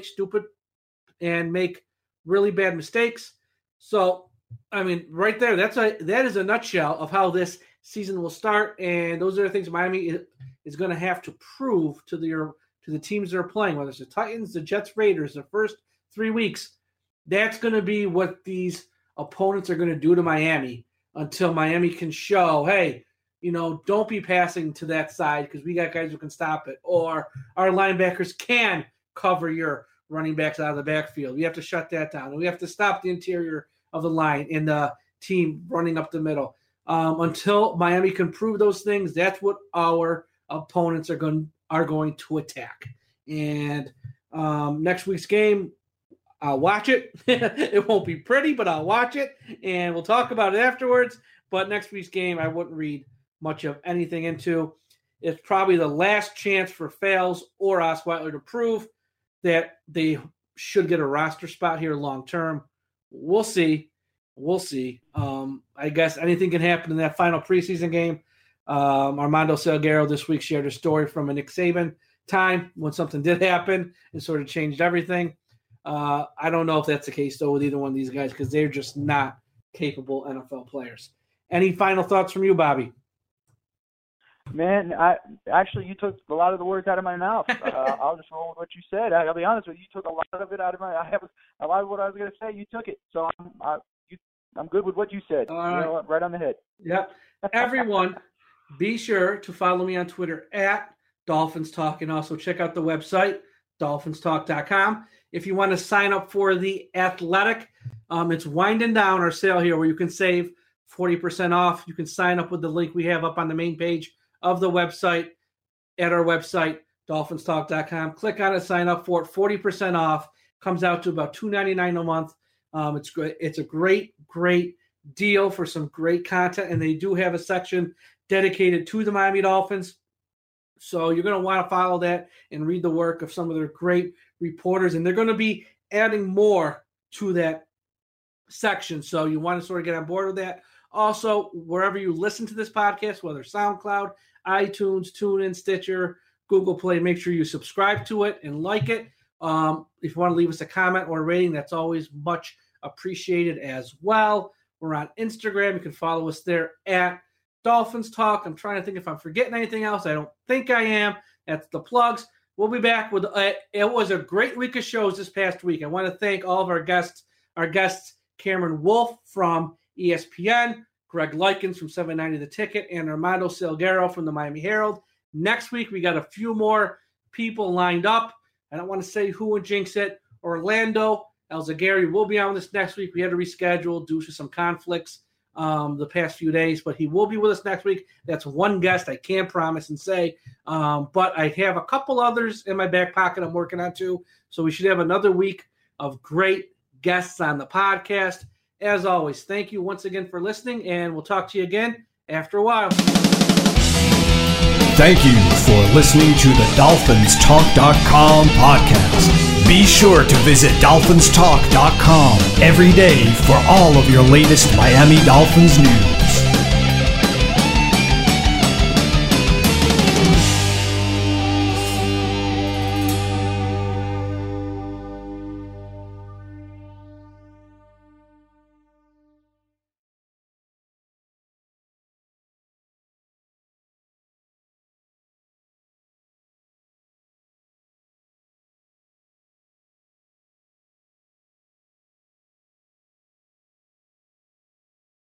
make really bad mistakes. So, right there, that is a nutshell of how this season will start. And those are the things Miami is going to have to prove to the teams they're playing, whether it's the Titans, the Jets, Raiders, the first 3 weeks. That's going to be what these opponents are going to do to Miami until Miami can show, hey, don't be passing to that side because we got guys who can stop it. Or our linebackers can cover your running backs out of the backfield. We have to shut that down. And we have to stop the interior of the line and the team running up the middle. Until Miami can prove those things, that's what our opponents are going to attack. And next week's game, I'll watch it. It won't be pretty, but I'll watch it. And we'll talk about it afterwards. But next week's game, I wouldn't read much of anything into. It's probably the last chance for Fales or Osweiler to prove that they should get a roster spot here long term. We'll see. I guess anything can happen in that final preseason game. Armando Salguero this week shared a story from a Nick Saban time when something did happen and sort of changed everything. I don't know if that's the case, though, with either one of these guys because they're just not capable NFL players. Any final thoughts from you, Bobby? Man, you took a lot of the words out of my mouth. I'll just roll with what you said. I'll be honest with you. You took a lot of it out of a lot of what I was going to say. You took it, so I'm good with what you said. Right on the head. Yep. Everyone, be sure to follow me on Twitter at Dolphins Talk, and also check out the website DolphinsTalk.com. If you want to sign up for The Athletic, it's winding down our sale here where you can save 40% off. You can sign up with the link we have up on the main page of the website at our website, DolphinsTalk.com. Click on it, sign up for it. 40% off. Comes out to about $2.99 a month. It's great. It's a great deal for some great content, and they do have a section dedicated to the Miami Dolphins. So you're going to want to follow that and read the work of some of their great reporters, and they're going to be adding more to that section. So you want to sort of get on board with that. Also, wherever you listen to this podcast, whether SoundCloud, iTunes, TuneIn, Stitcher, Google Play, make sure you subscribe to it and like it. If you want to leave us a comment or a rating, that's always much appreciated as well. We're on Instagram. You can follow us there at Dolphins Talk. I'm trying to think if I'm forgetting anything else. I don't think I am. That's the plugs. We'll be back with it was a great week of shows this past week. I want to thank all of our guests, Cameron Wolf from ESPN, Greg Likens from 790 The Ticket, and Armando Salguero from the Miami Herald. Next week, we got a few more people lined up. I don't want to say who would jinx it. Orlando Alzagari will be on this next week. We had to reschedule due to some conflicts the past few days, but he will be with us next week. That's one guest I can promise and say. But I have a couple others in my back pocket I'm working on too. So we should have another week of great guests on the podcast. As always, thank you once again for listening, and we'll talk to you again after a while. Thank you for listening to the DolphinsTalk.com podcast. Be sure to visit DolphinsTalk.com every day for all of your latest Miami Dolphins news.